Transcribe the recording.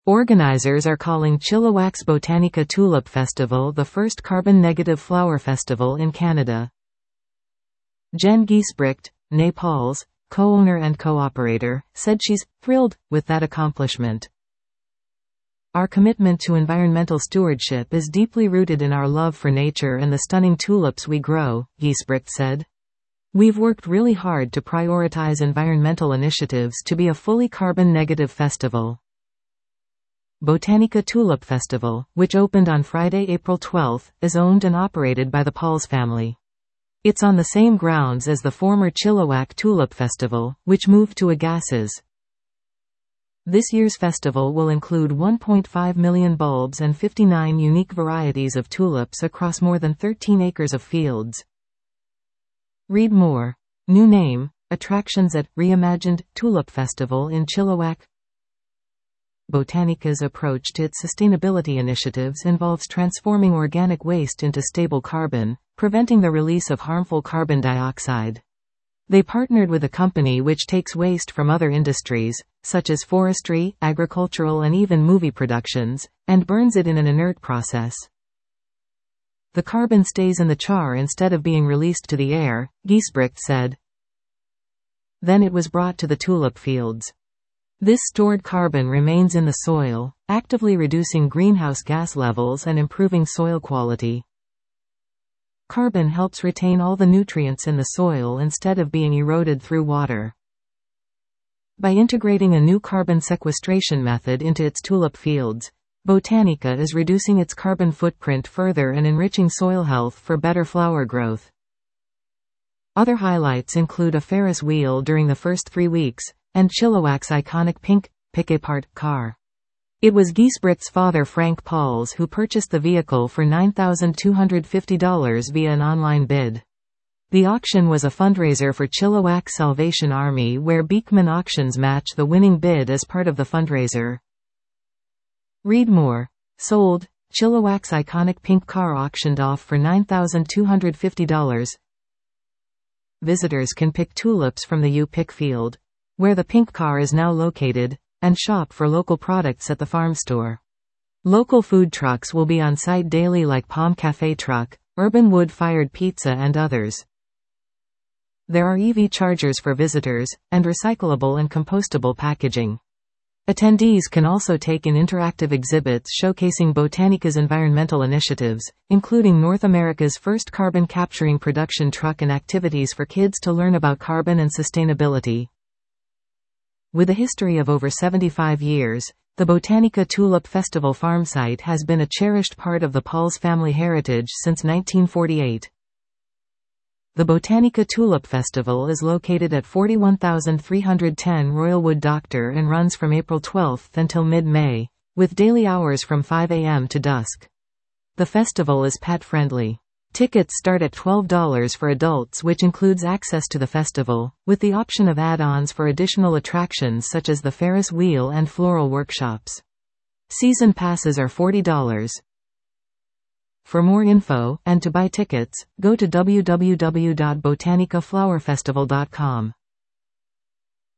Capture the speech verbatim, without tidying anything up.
Organizers are calling Chilliwack's Botanica Tulip Festival the first carbon-negative flower festival in Canada. Jen Giesbrecht, née Pauls, co-owner and co-operator, said she's thrilled with that accomplishment. Our commitment to environmental stewardship is deeply rooted in our love for nature and the stunning tulips we grow, Giesbrecht said. We've worked really hard to prioritize environmental initiatives to be a fully carbon-negative festival. Botanica Tulip Festival, which opened on Friday, April twelfth, is owned and operated by the Pauls family. It's on the same grounds as the former Chilliwack Tulip Festival, which moved to Agassiz. This year's festival will include one point five million bulbs and fifty-nine unique varieties of tulips across more than thirteen acres of fields. Read more. New name, attractions at Reimagined Tulip Festival in Chilliwack. Botanica's approach to its sustainability initiatives involves transforming organic waste into stable carbon, preventing the release of harmful carbon dioxide. They partnered with a company which takes waste from other industries, such as forestry, agricultural and even movie productions, and burns it in an inert process. The carbon stays in the char instead of being released to the air, Giesbrecht said. Then it was brought to the tulip fields. This stored carbon remains in the soil, actively reducing greenhouse gas levels and improving soil quality. Carbon helps retain all the nutrients in the soil instead of being eroded through water. By integrating a new carbon sequestration method into its tulip fields, Botanica is reducing its carbon footprint further and enriching soil health for better flower growth. Other highlights include a Ferris wheel during the first three weeks, and Chilliwack's iconic pink, pick-apart car. It was Giesbrecht's father Frank Pauls who purchased the vehicle for nine thousand two hundred fifty dollars via an online bid. The auction was a fundraiser for Chilliwack Salvation Army where Beekman Auctions match the winning bid as part of the fundraiser. Read more. Sold, Chilliwack's iconic pink car auctioned off for nine thousand two hundred fifty dollars. Visitors can pick tulips from the U-Pick field, where the pink car is now located, and shop for local products at the farm store. Local food trucks will be on site daily like Palm Cafe Truck, Urban Wood-Fired Pizza and others. There are E V chargers for visitors, and recyclable and compostable packaging. Attendees can also take in interactive exhibits showcasing Botanica's environmental initiatives, including North America's first carbon-capturing production truck and activities for kids to learn about carbon and sustainability. With a history of over seventy-five years, the Botanica Tulip Festival farm site has been a cherished part of the Pauls family heritage since nineteen forty-eight. The Botanica Tulip Festival is located at forty-one thousand three hundred ten Royalwood Doctor and runs from April twelfth until mid-May, with daily hours from five a m to dusk. The festival is pet-friendly. Tickets start at twelve dollars for adults, which includes access to the festival, with the option of add-ons for additional attractions such as the Ferris wheel and floral workshops. Season passes are forty dollars. For more info, and to buy tickets, go to w w w dot botanica flower festival dot com.